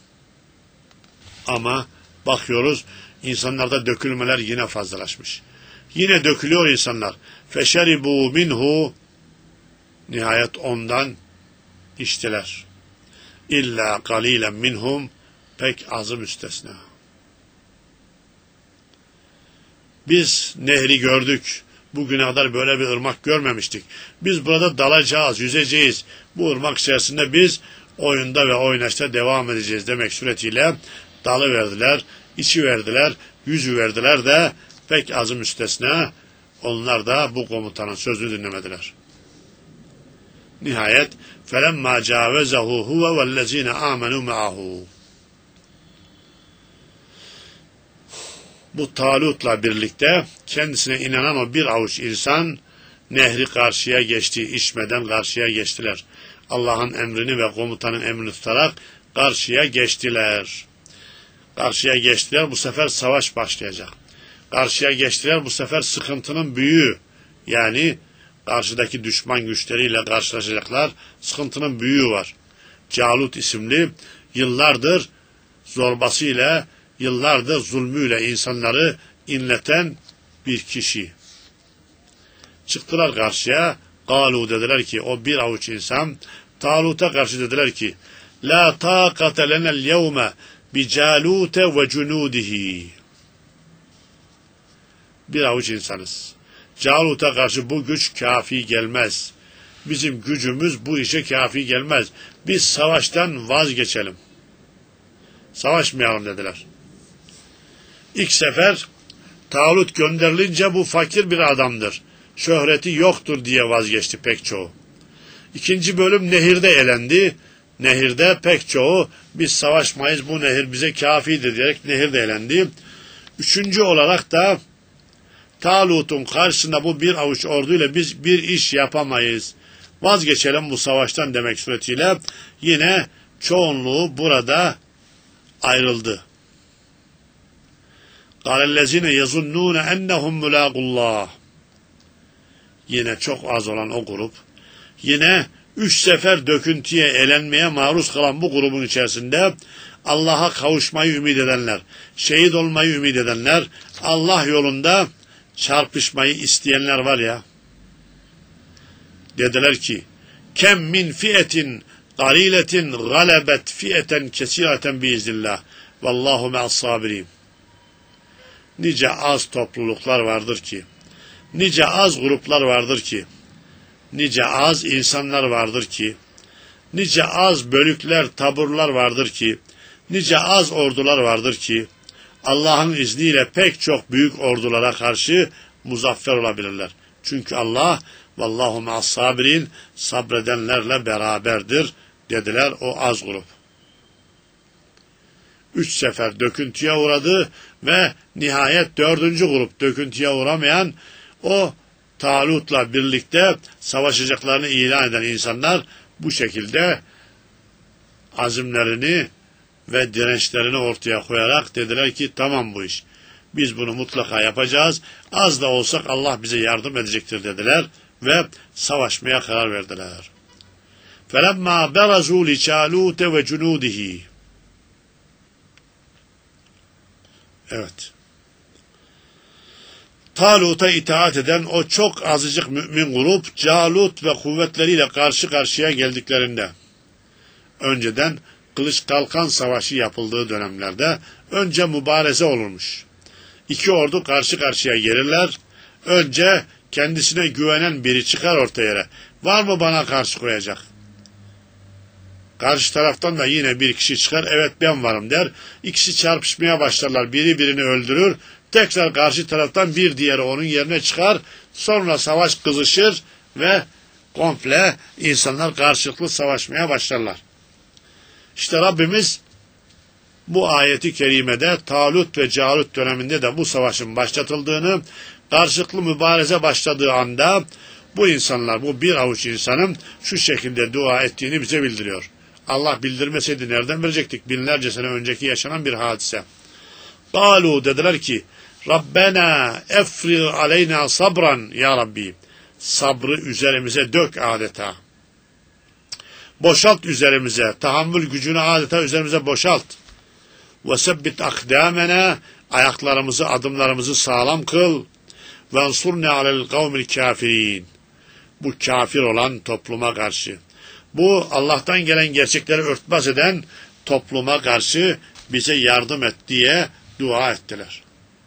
Ama bakıyoruz insanlarda dökülmeler yine fazlalaşmış. Yine dökülüyor insanlar. Feşeribu minhu. Nihayet ondan içtiler. İlla galilen minhum. Pek azı müstesna. Biz nehri gördük. Bugüne kadar böyle bir ırmak görmemiştik. Biz burada dalacağız, yüzeceğiz. Bu ırmak içerisinde biz oyunda ve oynaşta devam edeceğiz demek suretiyle dalı verdiler, içi verdiler, yüzü verdiler de pek azı müstesna Onlar da bu komutanın sözünü dinlemediler. Nihayet فَلَمَّا جَاوَزَهُ هُوَ وَالَّذ۪ينَ آمَنُوا مَعَهُ. Bu Talut'la birlikte kendisine inanan o bir avuç insan nehri karşıya geçti, içmeden karşıya geçtiler. Allah'ın emrini ve komutanın emrini tutarak karşıya geçtiler. Karşıya geçtiler, bu sefer savaş başlayacak. Karşıya geçtiler, bu sefer sıkıntının büyüğü. Yani karşıdaki düşman güçleriyle karşılaşacaklar, sıkıntının büyüğü var. Calut isimli yıllardır zorbasıyla, yıllardır zulmüyle insanları inleten bir kişi. Çıktılar karşıya, galu dediler ki, o bir avuç insan, Talut'a karşı dediler ki, la taqate lenel yevme bi calute ve cunudihi. Bir avuç insanız. Calut'a karşı bu güç kafi gelmez. Bizim gücümüz bu işe kafi gelmez. Biz savaştan vazgeçelim. Savaşmayalım dediler. İlk sefer Talut gönderilince bu fakir bir adamdır, şöhreti yoktur diye vazgeçti pek çoğu. İkinci bölüm nehirde elendi. Nehirde pek çoğu biz savaşmayız, bu nehir bize kafidir diyerek nehirde elendi. Üçüncü olarak da Talut'un karşısında bu bir avuç orduyla biz bir iş yapamayız, vazgeçelim bu savaştan demek suretiyle yine çoğunluğu burada ayrıldı. قَالَ يَظُنُّونَ اَنَّهُمْ مُلَاقُ اللّٰهِ. Yine çok az olan o grup, yine 3 sefer döküntüye, elenmeye maruz kalan bu grubun içerisinde Allah'a kavuşmayı ümit edenler, şehit olmayı ümit edenler, Allah yolunda çarpışmayı isteyenler var ya, dediler ki, kem min fiyetin galiletin galebet fiyeten kesireten biiznillah vallahu me'as sabirin. Nice az topluluklar vardır ki, nice az gruplar vardır ki, nice az insanlar vardır ki, nice az bölükler, taburlar vardır ki, nice az ordular vardır ki, Allah'ın izniyle pek çok büyük ordulara karşı muzaffer olabilirler. Çünkü Allah, vallahu me'as sabirin, sabredenlerle beraberdir dediler o az grup. 3 sefer döküntüye uğradı ve nihayet 4. grup döküntüye uğramayan o Talut'la birlikte savaşacaklarını ilan eden insanlar bu şekilde azimlerini ve dirençlerini ortaya koyarak dediler ki tamam bu iş. Biz bunu mutlaka yapacağız. Az da olsak Allah bize yardım edecektir dediler ve savaşmaya karar verdiler. فَلَمَّا بَرَزُوا لِچَالُوتَ وَجُنُودِهِ. Evet. Talut'a itaat eden o çok azıcık mümin grup Calut ve kuvvetleriyle karşı karşıya geldiklerinde, önceden kılıç kalkan savaşı yapıldığı dönemlerde önce mübareze olurmuş. 2 ordu karşı karşıya gelirler. Önce kendisine güvenen biri çıkar ortaya. Var mı bana karşı koyacak? Karşı taraftan da yine bir kişi çıkar. Evet ben varım der. İkisi çarpışmaya başlarlar. Biri birini öldürür. Tekrar karşı taraftan bir diğeri onun yerine çıkar. Sonra savaş kızışır ve komple insanlar karşılıklı savaşmaya başlarlar. İşte Rabbimiz bu ayeti kerimede Talut ve Calut döneminde de bu savaşın başlatıldığını, karşılıklı mübareze başladığı anda bu insanlar, bu bir avuç insanın şu şekilde dua ettiğini bize bildiriyor. Allah bildirmeseydi nereden bilecektik? Binlerce sene önceki yaşanan bir hadise. Galu dediler ki, Rabbena efri aleyna sabran ya Rabbi. Sabrı üzerimize dök adeta. Boşalt üzerimize, tahammül gücünü adeta üzerimize boşalt. Ve sebbit akdamena, ayaklarımızı, adımlarımızı sağlam kıl. Ve ensurne alel kavmil kafirin. Bu kafir olan topluma karşı. Bu Allah'tan gelen gerçekleri örtbas eden topluma karşı bize yardım et diye dua ettiler.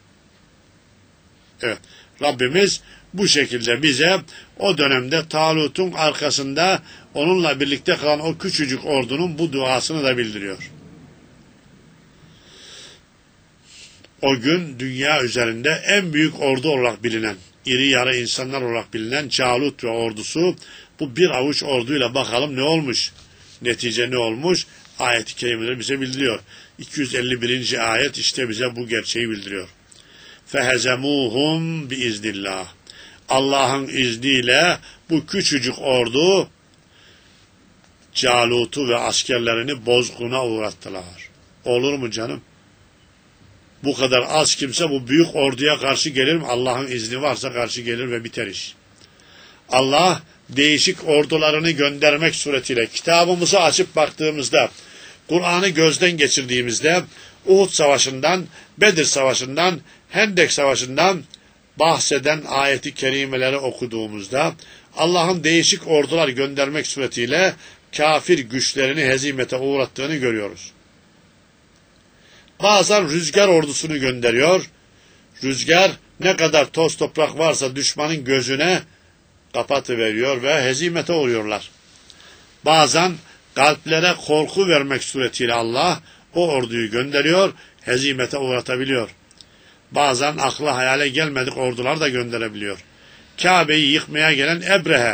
Evet, Rabbimiz bu şekilde bize o dönemde Talut'un arkasında onunla birlikte kalan o küçücük ordunun bu duasını da bildiriyor. O gün dünya üzerinde en büyük ordu olarak bilinen, iri yarı insanlar olarak bilinen Calut ve ordusu bu bir avuç orduyla bakalım ne olmuş? Netice ne olmuş? Ayet-i kerimeleri bize bildiriyor. 251. ayet işte bize bu gerçeği bildiriyor. فَهَزَمُوهُمْ biiznillah. Allah'ın izniyle bu küçücük ordu Calut'u ve askerlerini bozguna uğrattılar. Olur mu canım? Bu kadar az kimse bu büyük orduya karşı gelir mi? Allah'ın izni varsa karşı gelir ve biter iş. Allah değişik ordularını göndermek suretiyle kitabımızı açıp baktığımızda, Kur'an'ı gözden geçirdiğimizde Uhud Savaşı'ndan, Bedir Savaşı'ndan, Hendek Savaşı'ndan bahseden ayeti kerimeleri okuduğumuzda Allah'ın değişik ordular göndermek suretiyle kafir güçlerini hezimete uğrattığını görüyoruz. Bazen rüzgar ordusunu gönderiyor. Rüzgar ne kadar toz toprak varsa düşmanın gözüne kapatıveriyor ve hezimete uğruyorlar. Bazen kalplere korku vermek suretiyle Allah o orduyu gönderiyor, hezimete uğratabiliyor. Bazen akla hayale gelmedik ordular da gönderebiliyor. Kabe'yi yıkmaya gelen Ebrehe,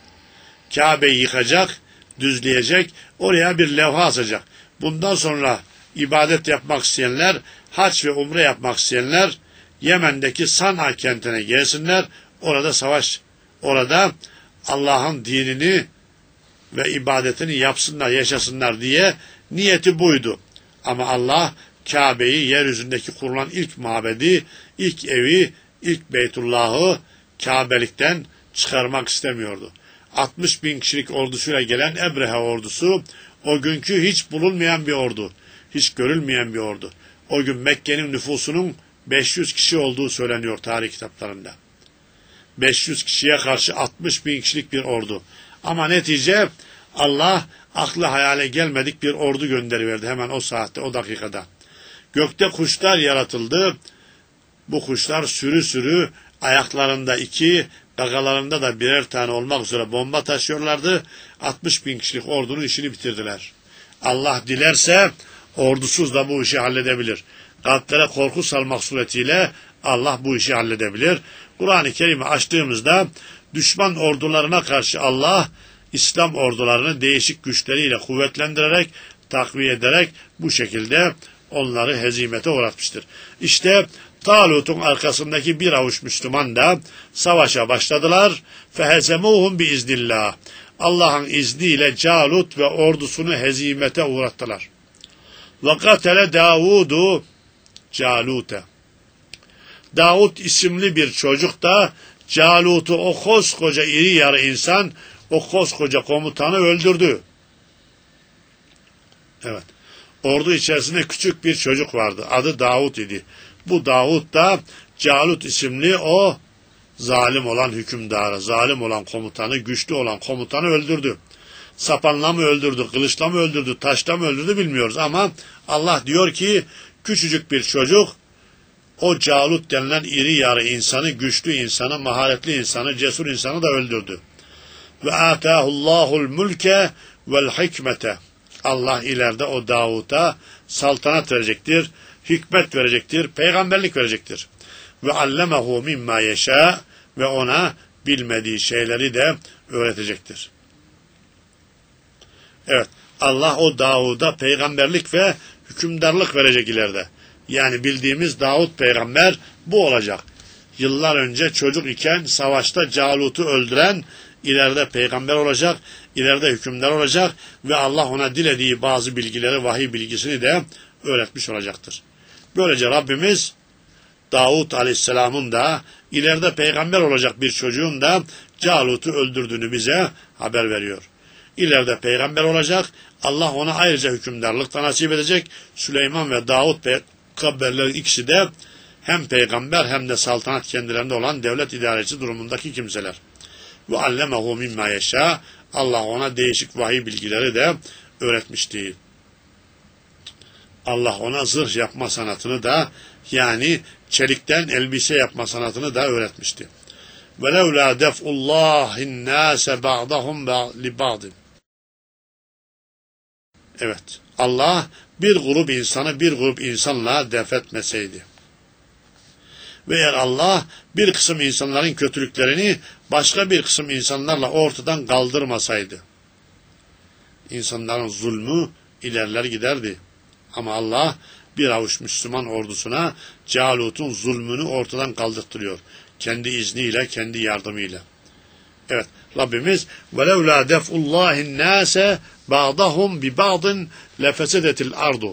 Kabe'yi yıkacak, düzleyecek, oraya bir levha asacak. Bundan sonra ibadet yapmak isteyenler, hac ve umre yapmak isteyenler Yemen'deki San'a kentine gelsinler, orada savaş, orada Allah'ın dinini ve ibadetini yapsınlar, yaşasınlar diye niyeti buydu. Ama Allah Kabe'yi, yeryüzündeki kurulan ilk mabedi, ilk evi, ilk Beytullah'ı Kabe'likten çıkarmak istemiyordu. 60 bin kişilik ordusuyla gelen Ebrehe ordusu, o günkü hiç bulunmayan bir ordu, hiç görülmeyen bir ordu. O gün Mekke'nin nüfusunun 500 kişi olduğu söyleniyor tarih kitaplarında. 500 kişiye karşı 60 bin kişilik bir ordu. Ama netice Allah aklı hayale gelmedik bir ordu gönderiverdi hemen o saatte, o dakikada. Gökte kuşlar yaratıldı. Bu kuşlar sürü sürü ayaklarında 2, gagalarında da birer tane olmak üzere bomba taşıyorlardı. 60 bin kişilik ordunun işini bitirdiler. Allah dilerse ordusuz da bu işi halledebilir. Kalplere korku salmak suretiyle Allah bu işi halledebilir. Kur'an-ı Kerim'i açtığımızda düşman ordularına karşı Allah İslam ordularını değişik güçleriyle kuvvetlendirerek, takviye ederek bu şekilde onları hezimete uğratmıştır. İşte Talut'un arkasındaki bir avuç Müslüman da savaşa başladılar. فَهَزَمُوهُمْ biiznillah. Allah'ın izniyle Calut ve ordusunu hezimete uğrattılar. وَقَتَلَ دَاوُودُ Calut'e. Davud isimli bir çocuk da Calut'u, o koskoca iri yarı insan, o koskoca komutanı öldürdü. Evet. Ordu içerisinde küçük bir çocuk vardı. Adı Davud idi. Bu Davud da Calut isimli o zalim olan hükümdarı, zalim olan komutanı, güçlü olan komutanı öldürdü. Sapanla mı öldürdü, kılıçla mı öldürdü, taşla mı öldürdü bilmiyoruz ama Allah diyor ki küçücük bir çocuk o Calut denilen iri yarı insanı, güçlü insanı, maharetli insanı, cesur insanı da öldürdü. Ve atahullahul mulke vel hikmete. Allah ileride o Davud'a saltanat verecektir, hikmet verecektir, peygamberlik verecektir. Ve allemehu mimma yeşâ, ve ona bilmediği şeyleri de öğretecektir. Evet, Allah o Davud'a peygamberlik ve hükümdarlık verecek ileride. Yani bildiğimiz Davud peygamber bu olacak. Yıllar önce çocuk iken savaşta Calut'u öldüren ileride peygamber olacak, ileride hükümdar olacak ve Allah ona dilediği bazı bilgileri, vahiy bilgisini de öğretmiş olacaktır. Böylece Rabbimiz Davud Aleyhisselam'ın da ileride peygamber olacak bir çocuğun da Calut'u öldürdüğünü bize haber veriyor. İleride peygamber olacak, Allah ona ayrıca hükümdarlık da nasip edecek. Süleyman ve Davud peygamberlerin ikisi de hem peygamber hem de saltanat kendilerinde olan devlet idareci durumundaki kimseler. Ve allemehu mimma yeşâ, Allah ona değişik vahiy bilgileri de öğretmişti. Allah ona zırh yapma sanatını da, yani çelikten elbise yapma sanatını da öğretmişti. وَلَوْلَا دَفْءُ اللّٰهِ النَّاسَ بَعْضَهُمْ لِبَعْضٍ. Evet, Allah bir grup insanı bir grup insanla def etmeseydi. Ve eğer Allah bir kısım insanların kötülüklerini başka bir kısım insanlarla ortadan kaldırmasaydı, insanların zulmü ilerler giderdi. Ama Allah bir avuç Müslüman ordusuna Calut'un zulmünü ortadan kaldırtırıyor. Kendi izniyle, kendi yardımıyla. Evet, Rabbimiz وَلَوْلَا دَفْءُ اللّٰهِ النَّاسَ بَعْضَهُمْ بِبَعْضٍ لَفَسَدَتِ الْأَرْضُ.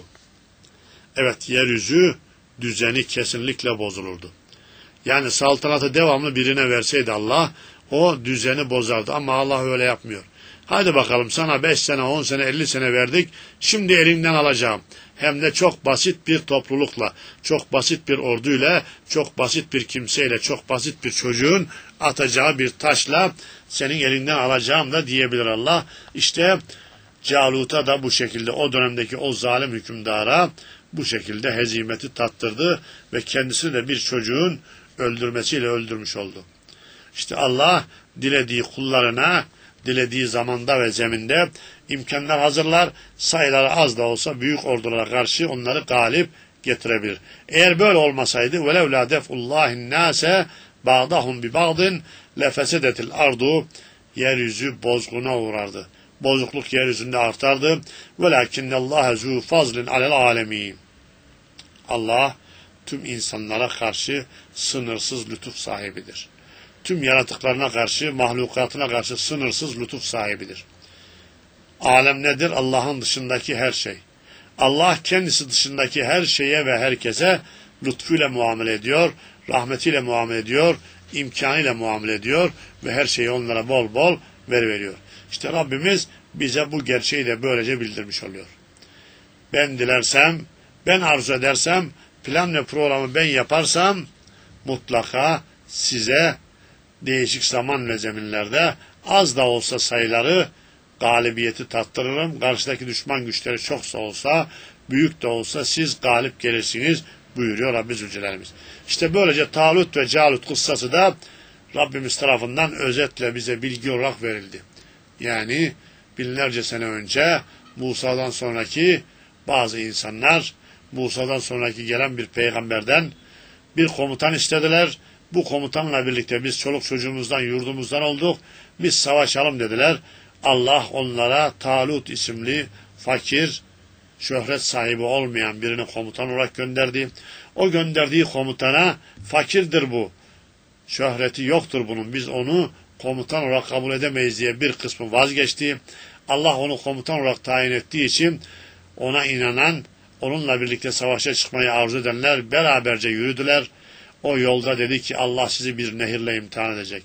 Evet, yeryüzü düzeni kesinlikle bozulurdu. Yani saltanatı devamlı birine verseydi Allah, o düzeni bozardı. Ama Allah öyle yapmıyor. Hadi bakalım, sana 5 sene, 10 sene, 50 sene verdik, şimdi elinden alacağım. Hem de çok basit bir toplulukla, çok basit bir orduyla, çok basit bir kimseyle, çok basit bir çocuğun atacağı bir taşla senin elinden alacağım da diyebilir Allah. İşte Calut'a da bu şekilde, o dönemdeki o zalim hükümdara bu şekilde hezimeti tattırdı ve kendisini de bir çocuğun öldürmesiyle öldürmüş oldu. İşte Allah dilediği kullarına, dilediği zamanda ve zeminde imkanlar hazırlar, sayıları az da olsa büyük ordulara karşı onları galip getirebilir. Eğer böyle olmasaydı وَلَوْلَا دَفْءُ اللّٰهِ النَّاسَ بَعْضَهُمْ بِبَعْضٍ لَفَسَدَتِ الْأَرْضُ. Yeryüzü bozguna uğrardı. Bozukluk yeryüzünde artardı. وَلَكِنَّ اللّٰهَ زُوا فَضْلٍ عَلَى الْعَالَمِينَ. Allah tüm insanlara karşı sınırsız lütuf sahibidir. Tüm yaratıklarına karşı, mahlukatına karşı sınırsız lütuf sahibidir. Alem nedir? Allah'ın dışındaki her şey. Allah kendisi dışındaki her şeye ve herkese lütfuyla muamele ediyor, rahmetiyle muamele ediyor, imkanıyla muamele ediyor ve her şeyi onlara bol bol veriyor. İşte Rabbimiz bize bu gerçeği de böylece bildirmiş oluyor. Ben dilersem, ben arzu edersem, plan ve programı ben yaparsam mutlaka size değişik zaman ve zeminlerde az da olsa sayıları galibiyeti tattırırım. Karşıdaki düşman güçleri çoksa olsa, büyük de olsa siz galip gelirsiniz buyuruyor Rabbi Zülcelal'imiz. İşte böylece Talut ve Calut kıssası da Rabbimiz tarafından özetle bize bilgi olarak verildi. Yani binlerce sene önce Musa'dan sonraki bazı insanlar Musa'dan sonraki gelen bir peygamberden bir komutan istediler. Bu komutanla birlikte biz çoluk çocuğumuzdan, yurdumuzdan olduk. Biz savaşalım dediler. Allah onlara Talut isimli fakir, şöhret sahibi olmayan birini komutan olarak gönderdi. O gönderdiği komutana fakirdir bu, şöhreti yoktur bunun, biz onu komutan olarak kabul edemeyiz diye bir kısmı vazgeçti. Allah onu komutan olarak tayin ettiği için ona inanan, onunla birlikte savaşa çıkmayı arzu edenler beraberce yürüdüler. O yolda dedi ki Allah sizi bir nehirle imtihan edecek.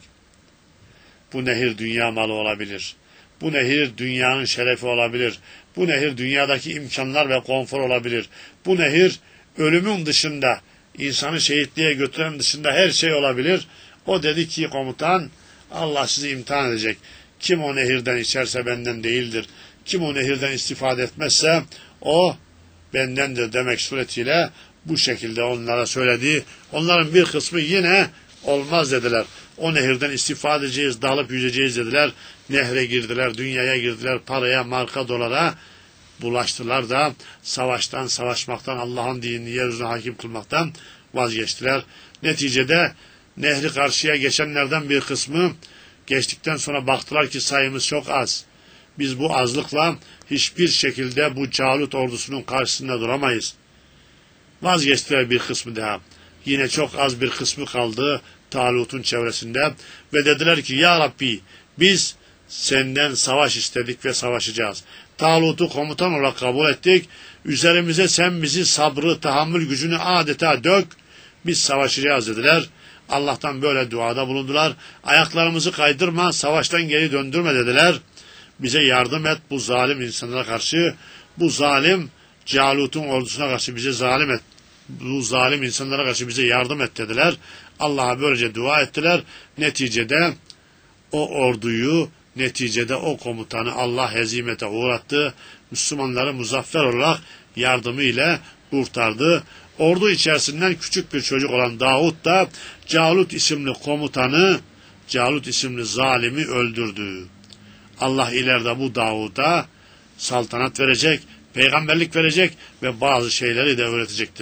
Bu nehir dünya malı olabilir. Bu nehir dünyanın şerefi olabilir. Bu nehir dünyadaki imkanlar ve konfor olabilir. Bu nehir ölümün dışında, insanı şehitliğe götüren dışında her şey olabilir. O dedi ki komutan, Allah sizi imtihan edecek. Kim o nehirden içerse benden değildir. Kim o nehirden istifade etmezse o bendendir demek suretiyle bu şekilde onlara söyledi. Onların bir kısmı yine olmaz dediler. O nehirden istifade edeceğiz, dalıp yüzeceğiz dediler. Nehre girdiler, dünyaya girdiler, paraya, marka, dolara bulaştılar da savaştan, savaşmaktan, Allah'ın dinini yeryüzüne hakim kılmaktan vazgeçtiler. Neticede nehri karşıya geçenlerden bir kısmı geçtikten sonra baktılar ki sayımız çok az. Biz bu azlıkla hiçbir şekilde bu Calut ordusunun karşısında duramayız. Vazgeçtiler bir kısmı daha. Yine çok az bir kısmı kaldı Talut'un çevresinde ve dediler ki ya Rabbi biz senden savaş istedik ve savaşacağız. Talut'u komutan olarak kabul ettik. Üzerimize sen bizi sabrı, tahammül gücünü adeta dök. Biz savaşacağız dediler. Allah'tan böyle duada bulundular. Ayaklarımızı kaydırma, savaştan geri döndürme dediler. Bize yardım et bu zalim insanlara karşı. Bu zalim Calut'un ordusuna karşı bize zalim et. Bu zalim insanlara karşı bize yardım et dediler. Allah'a böylece dua ettiler. Neticede o orduyu, neticede o komutanı Allah hezimete uğrattı. Müslümanları muzaffer olarak yardımı ile kurtardı. Ordu içerisinden küçük bir çocuk olan Davud da Calut isimli komutanı, Calut isimli zalimi öldürdü. Allah ileride bu Davud'a saltanat verecek, peygamberlik verecek ve bazı şeyleri de öğretecektir.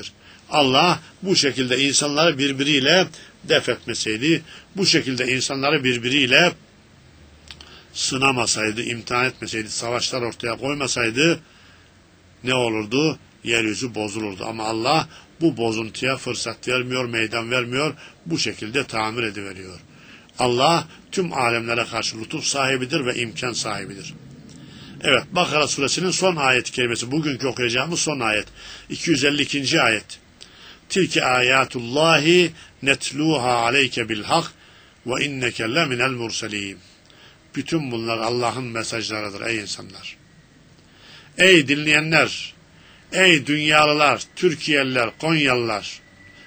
Allah bu şekilde insanları birbiriyle def etmeseydi, bu şekilde insanları birbiriyle sınamasaydı, imtihan etmeseydi, savaşlar ortaya koymasaydı ne olurdu? Yeryüzü bozulurdu. Ama Allah bu bozuntuya fırsat vermiyor, meydan vermiyor, bu şekilde tamir ediveriyor. Allah tüm alemlere karşı lütuf sahibidir ve imkan sahibidir. Evet, Bakara suresinin son ayet-i kerimesi, bugünkü okuyacağımız son ayet, 252. ayet. Tilke ayatullahi netluha aleyke bil hak ve inneke leminel murselin. Bütün bunlar Allah'ın mesajlarıdır ey insanlar. Ey dinleyenler, ey dünyalılar, Türkiyeliler, Konyalılar,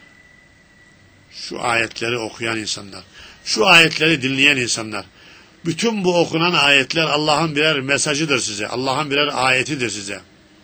şu ayetleri okuyan insanlar, şu ayetleri dinleyen insanlar, bütün bu okunan ayetler Allah'ın birer mesajıdır size, Allah'ın birer ayetidir size.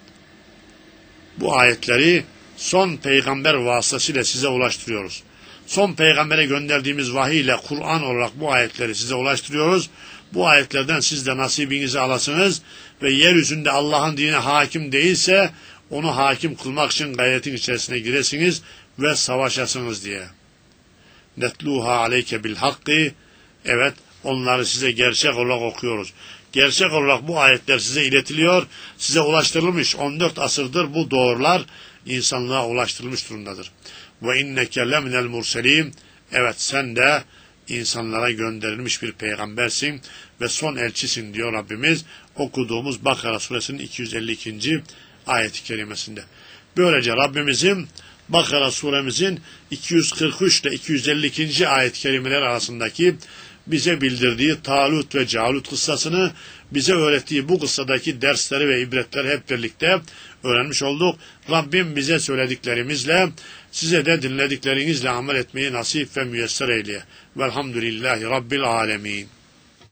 Bu ayetleri son peygamber vasıtasıyla size ulaştırıyoruz. Son peygambere gönderdiğimiz vahiy ile Kur'an olarak bu ayetleri size ulaştırıyoruz. Bu ayetlerden siz de nasibinizi alasınız ve yeryüzünde Allah'ın dini hakim değilse onu hakim kılmak için gayretin içerisine giresiniz ve savaşasınız diye. Netluha aleyke bil hakkı. Evet, onları size gerçek olarak okuyoruz. Gerçek olarak bu ayetler size iletiliyor, size ulaştırılmış. 14 asırdır bu doğrular insanlığa ulaştırılmış durumdadır. Ve inneke leminel murselin. Evet, sen de insanlara gönderilmiş bir peygambersin ve son elçisin diyor Rabbimiz okuduğumuz Bakara suresinin 252. ayet-i kerimesinde. Böylece Rabbimizin Bakara suremizin 243 ile 252. ayet-i kerimeler arasındaki bize bildirdiği Talut ve Calut kıssasını, bize öğrettiği bu kıssadaki dersleri ve ibretleri hep birlikte öğrenmiş olduk. Rabbim bize söylediklerimizle, size de dinlediklerinizle amel etmeyi nasip ve müyesser eyleye. Velhamdülillahi Rabbil alemin.